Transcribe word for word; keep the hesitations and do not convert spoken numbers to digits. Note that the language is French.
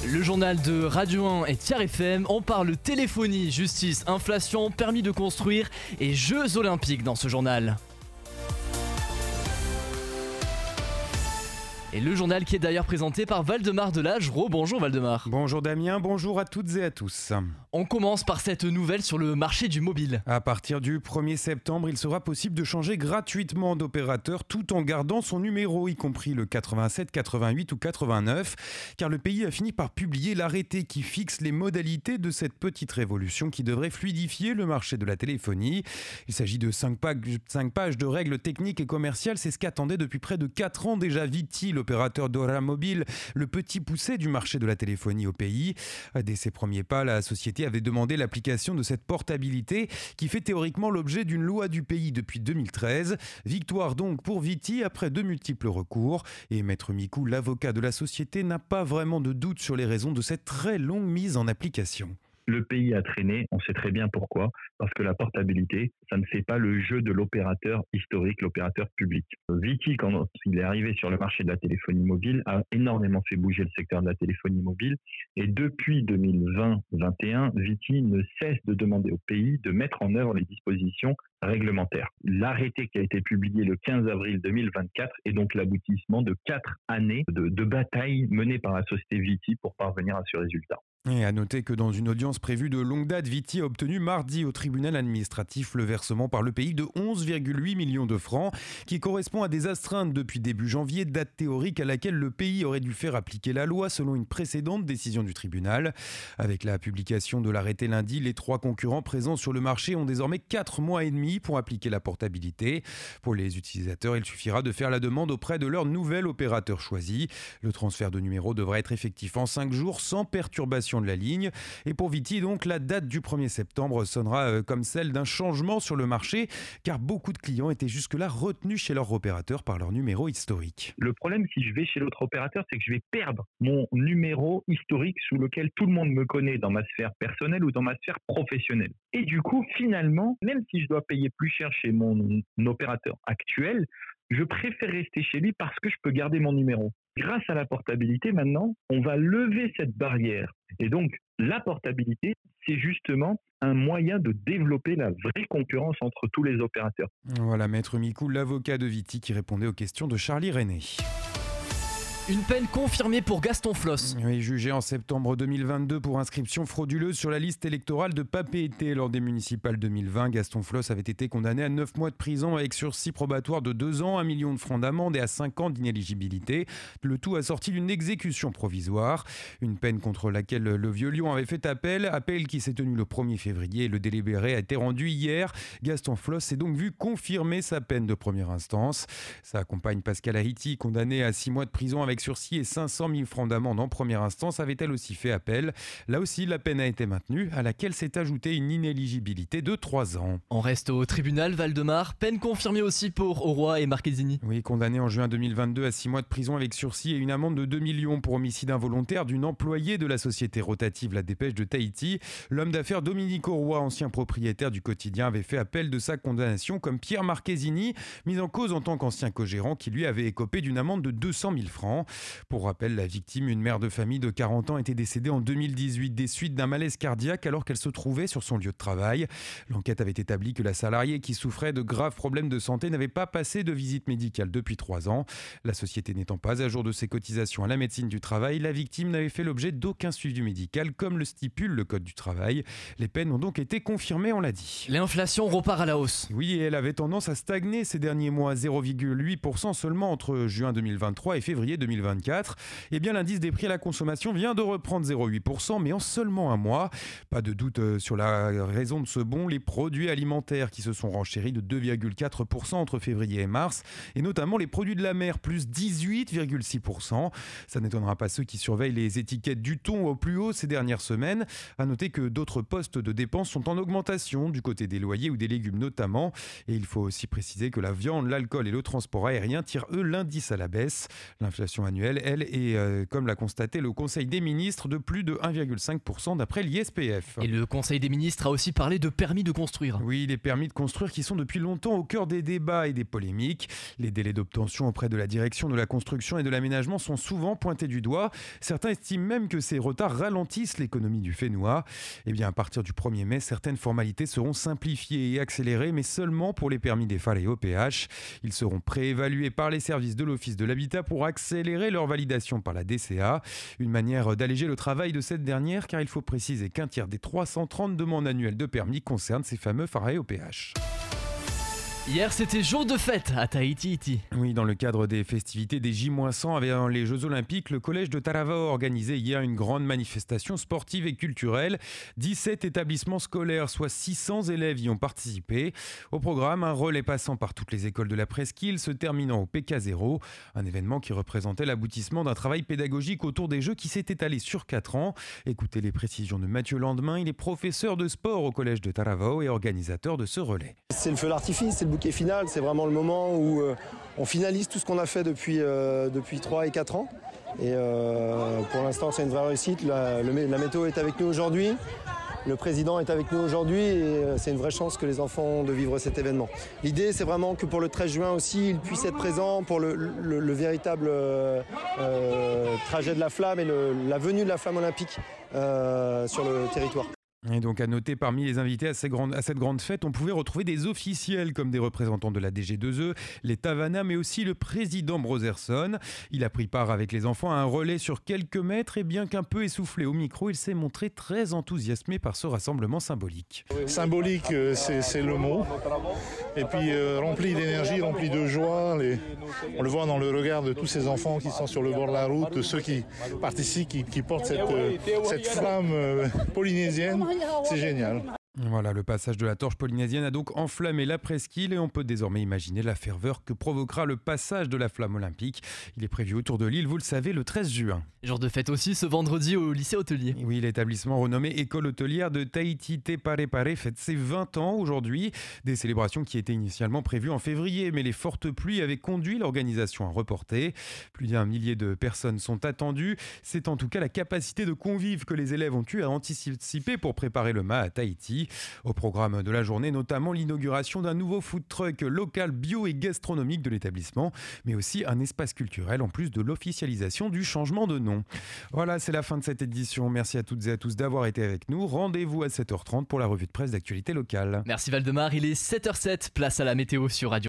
Le journal de Radio un et Tiers F M, on parle téléphonie, justice, inflation, permis de construire et Jeux Olympiques dans ce journal. Et le journal qui est d'ailleurs présenté par Waldemar Delage. Rebonjour Waldemar. Bonjour Damien, bonjour à toutes et à tous. On commence par cette nouvelle sur le marché du mobile. À partir du premier septembre, il sera possible de changer gratuitement d'opérateur tout en gardant son numéro, y compris le quatre-vingt-sept, quatre-vingt-huit ou quatre-vingt-neuf, car le pays a fini par publier l'arrêté qui fixe les modalités de cette petite révolution qui devrait fluidifier le marché de la téléphonie. Il s'agit de cinq pages de règles techniques et commerciales, c'est ce qu'attendait depuis près de quatre ans déjà Viti, l'opérateur d'Ora Mobile, le petit poussé du marché de la téléphonie au pays. Dès ses premiers pas, la société avait demandé l'application de cette portabilité qui fait théoriquement l'objet d'une loi du pays depuis deux mille treize. Victoire donc pour Viti après de multiples recours. Et Maître Micou, l'avocat de la société, n'a pas vraiment de doute sur les raisons de cette très longue mise en application. Le pays a traîné, on sait très bien pourquoi, parce que la portabilité, ça ne fait pas le jeu de l'opérateur historique, l'opérateur public. Viti, quand il est arrivé sur le marché de la téléphonie mobile, a énormément fait bouger le secteur de la téléphonie mobile. Et depuis deux mille vingt vingt et un, Viti ne cesse de demander au pays de mettre en œuvre les dispositions réglementaires. L'arrêté qui a été publié le quinze avril deux mille vingt-quatre est donc l'aboutissement de quatre années de, de bataille menée par la société Viti pour parvenir à ce résultat. Et à noter que dans une audience prévue de longue date, Viti a obtenu mardi au tribunal administratif le versement par le pays de onze virgule huit millions de francs, qui correspond à des astreintes depuis début janvier, date théorique à laquelle le pays aurait dû faire appliquer la loi selon une précédente décision du tribunal. Avec la publication de l'arrêté lundi, les trois concurrents présents sur le marché ont désormais quatre mois et demi pour appliquer la portabilité. Pour les utilisateurs, il suffira de faire la demande auprès de leur nouvel opérateur choisi. Le transfert de numéro devrait être effectif en cinq jours sans perturbation de la ligne. Et pour Viti, donc, la date du premier septembre sonnera euh, comme celle d'un changement sur le marché, car beaucoup de clients étaient jusque-là retenus chez leur opérateur par leur numéro historique. Le problème, si je vais chez l'autre opérateur, c'est que je vais perdre mon numéro historique sous lequel tout le monde me connaît dans ma sphère personnelle ou dans ma sphère professionnelle. Et du coup, finalement, même si je dois payer plus cher chez mon opérateur actuel, je préfère rester chez lui parce que je peux garder mon numéro. Grâce à la portabilité, maintenant, on va lever cette barrière. Et donc, la portabilité, c'est justement un moyen de développer la vraie concurrence entre tous les opérateurs. Voilà, Maître Micou, l'avocat de Viti, qui répondait aux questions de Charlie René. Une peine confirmée pour Gaston Floss. Oui, jugé en septembre deux mille vingt-deux pour inscription frauduleuse sur la liste électorale de Papeete lors des municipales deux mille vingt. Gaston Floss avait été condamné à neuf mois de prison avec sursis probatoire de deux ans, un million de francs d'amende et à cinq ans d'inéligibilité. Le tout assorti d'une exécution provisoire. Une peine contre laquelle le Vieux-Lyon avait fait appel. Appel qui s'est tenu le premier février. Le délibéré a été rendu hier. Gaston Floss s'est donc vu confirmer sa peine de première instance. Sa compagne Pascal Haïti, condamnée à six mois de prison avec sursis et cinq cent mille francs d'amende en première instance, avait elle aussi fait appel. Là aussi, la peine a été maintenue, à laquelle s'est ajoutée une inéligibilité de trois ans. On reste au tribunal, Waldemar. Peine confirmée aussi pour Auroy et Marchesini. Oui, condamné en juin deux mille vingt-deux à six mois de prison avec sursis et une amende de deux millions pour homicide involontaire d'une employée de la société rotative La Dépêche de Tahiti. L'homme d'affaires Dominique Auroy, ancien propriétaire du quotidien, avait fait appel de sa condamnation, comme Pierre Marchesini, mis en cause en tant qu'ancien co-gérant, qui lui avait écopé d'une amende de deux cent mille francs. Pour rappel, la victime, une mère de famille de quarante ans, était décédée en deux mille dix-huit des suites d'un malaise cardiaque alors qu'elle se trouvait sur son lieu de travail. L'enquête avait établi que la salariée, qui souffrait de graves problèmes de santé, n'avait pas passé de visite médicale depuis trois ans. La société n'étant pas à jour de ses cotisations à la médecine du travail, la victime n'avait fait l'objet d'aucun suivi médical, comme le stipule le Code du travail. Les peines ont donc été confirmées, on l'a dit. L'inflation repart à la hausse. Oui, et elle avait tendance à stagner ces derniers mois, zéro virgule huit pour cent seulement entre juin deux mille vingt-trois et février deux mille vingt-quatre. Eh bien, l'indice des prix à la consommation vient de reprendre zéro virgule huit pour cent, mais en seulement un mois. Pas de doute sur la raison de ce bond, les produits alimentaires qui se sont renchéris de deux virgule quatre pour cent entre février et mars, et notamment les produits de la mer, plus dix-huit virgule six pour cent. Ça n'étonnera pas ceux qui surveillent les étiquettes du thon au plus haut ces dernières semaines. À noter que d'autres postes de dépenses sont en augmentation, du côté des loyers ou des légumes notamment. Et il faut aussi préciser que la viande, l'alcool et le transport aérien tirent eux l'indice à la baisse. L'inflation l'inflation annuelle, elle est, euh, comme l'a constaté le Conseil des ministres, de plus de un virgule cinq pour cent d'après l'I S P F. Et le Conseil des ministres a aussi parlé de permis de construire. Oui, les permis de construire qui sont depuis longtemps au cœur des débats et des polémiques. Les délais d'obtention auprès de la direction de la construction et de l'aménagement sont souvent pointés du doigt. Certains estiment même que ces retards ralentissent l'économie du Fénois. Eh bien, à partir du premier mai, certaines formalités seront simplifiées et accélérées, mais seulement pour les permis des F A R et O P H. Ils seront préévalués par les services de l'Office de l'Habitat pour accélérer leur validation par la D C A. Une manière d'alléger le travail de cette dernière, car il faut préciser qu'un tiers des trois cent trente demandes annuelles de permis concernent ces fameux F A R et O P H. Hier, c'était jour de fête à Tahiti. Oui, dans le cadre des festivités des J cent avec les Jeux Olympiques, le collège de Taravao a organisé hier une grande manifestation sportive et culturelle. dix-sept établissements scolaires, soit six cents élèves y ont participé. Au programme, un relais passant par toutes les écoles de la presqu'île, se terminant au P K zéro, un événement qui représentait l'aboutissement d'un travail pédagogique autour des Jeux qui s'est étalé sur quatre ans. Écoutez les précisions de Mathieu Landemin, il est professeur de sport au collège de Taravao et organisateur de ce relais. C'est le feu d'artifice, c'est le bouquet final, c'est vraiment le moment où euh, on finalise tout ce qu'on a fait depuis, euh, depuis trois et quatre ans. Et euh, pour l'instant, c'est une vraie réussite. La, le, la météo est avec nous aujourd'hui, le président est avec nous aujourd'hui et euh, c'est une vraie chance que les enfants ont de vivre cet événement. L'idée, c'est vraiment que pour le treize juin aussi, ils puissent être présents pour le, le, le véritable euh, euh, trajet de la flamme et le, la venue de la flamme olympique euh, sur le territoire. Et donc à noter, parmi les invités à, ces grandes, à cette grande fête, on pouvait retrouver des officiels comme des représentants de la D G deux E, les Tavana, mais aussi le président Brotherson. Il a pris part avec les enfants à un relais sur quelques mètres et bien qu'un peu essoufflé au micro, il s'est montré très enthousiasmé par ce rassemblement symbolique. Symbolique, c'est, c'est le mot. Et puis euh, rempli d'énergie, rempli de joie. Les... On le voit dans le regard de tous ces enfants qui sont sur le bord de la route, de ceux qui participent, qui, qui portent cette, euh, cette flamme euh, polynésienne. C'est génial. Voilà, le passage de la torche polynésienne a donc enflammé la presqu'île et on peut désormais imaginer la ferveur que provoquera le passage de la flamme olympique. Il est prévu autour de l'île, vous le savez, le treize juin. Jour de fête aussi ce vendredi au lycée hôtelier. Oui, l'établissement renommé École hôtelière de Tahiti Te Pare Pare fête ses vingt ans aujourd'hui. Des célébrations qui étaient initialement prévues en février, mais les fortes pluies avaient conduit l'organisation à reporter. Plus d'un millier de personnes sont attendues. C'est en tout cas la capacité de convives que les élèves ont eu à anticiper pour préparer le M A à Tahiti. Au programme de la journée, notamment l'inauguration d'un nouveau food truck local bio et gastronomique de l'établissement, mais aussi un espace culturel en plus de l'officialisation du changement de nom. Voilà, c'est la fin de cette édition. Merci à toutes et à tous d'avoir été avec nous. Rendez-vous à sept heures trente pour la revue de presse d'actualité locale. Merci Valdemar, il est sept heures zéro sept, place à la météo sur Radio.